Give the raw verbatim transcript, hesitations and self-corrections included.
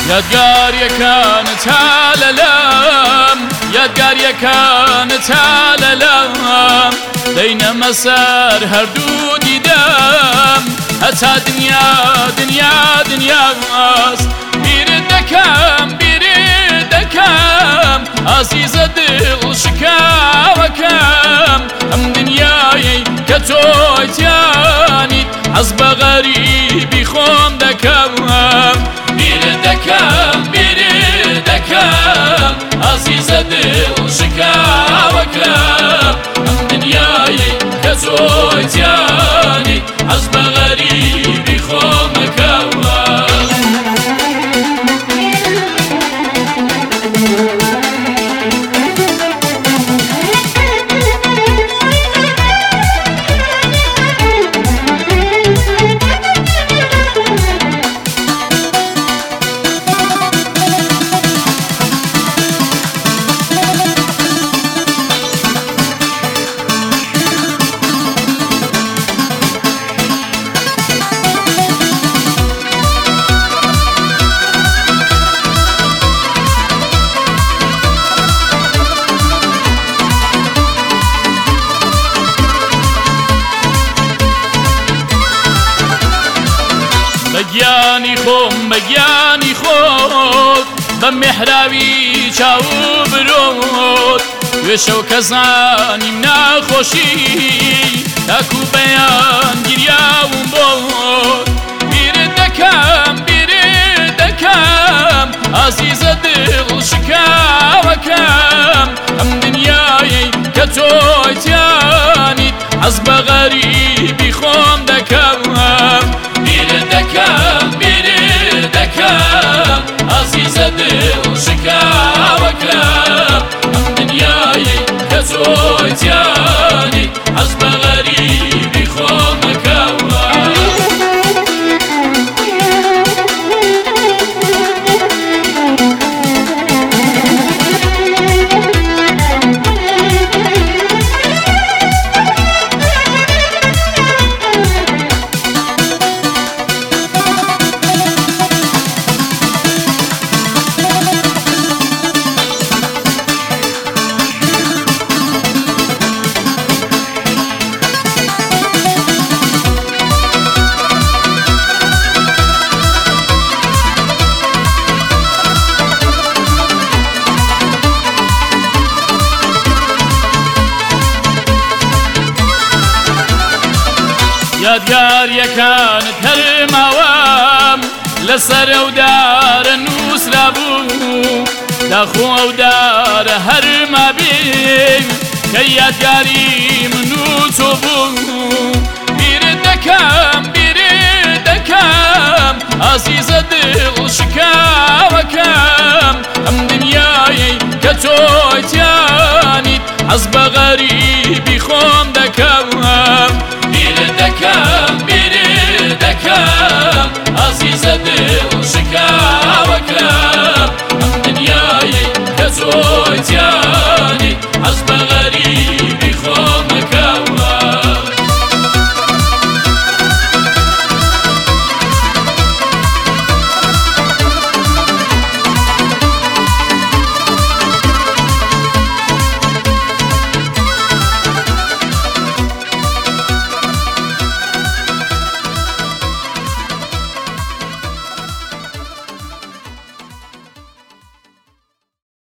یادگاریەکانت تا لەلام یادگاریەکانت تا لەلام دەینەمە سەر هەردوو دیدەم هەتا دنیا دنیا دنیاست بیرت دەکەم بیرت دەکەم ئازیزە دڵ شکاوەکەم ئەم دنیای کە تۆی تیانیت حەز بە غەریبی خۆم دەکەم بیرت دەکەم بیرت دەکەم ئازیزە دڵ شکاوەکەم ئەم دنیای کە تۆی تیانیت حەز بە غەریبی خۆم دەکەم بەگیانی خۆم بەگیانی خۆت بە میحراوی چاو برۆت توێ شەو کە زانیم ناخۆشی تاکو بەیان گریاوم بۆت بیرت دەکەم بیرت دەکەم ئازیزە دڵ شکاوەکەم ئەم دنیای کە تۆی تیانیت حەز بە غەریبی خۆم دەکەم بیرت دەکەم بیرت دەکەم ئازیزە دڵ شکاوەکەم ئەم دنیای کە تۆی تیانیت حەز بە غەریبی خۆم دەکەم یادگاریەکانت هەرماوام لەسەر ئەو دارە نووسرابوو داخۆ ئەو دارە هەرمابێ کە یادگاری من و تۆ بوو بیرت دەکەم بیرت دەکەم ئازیزە دڵ شکاوەکەم ئەم دنیای کە تۆی تیانیت حەز بە غەریبی خۆم دەکەم بیرت دەکەم بیرت دەکەم ئازیزە دڵ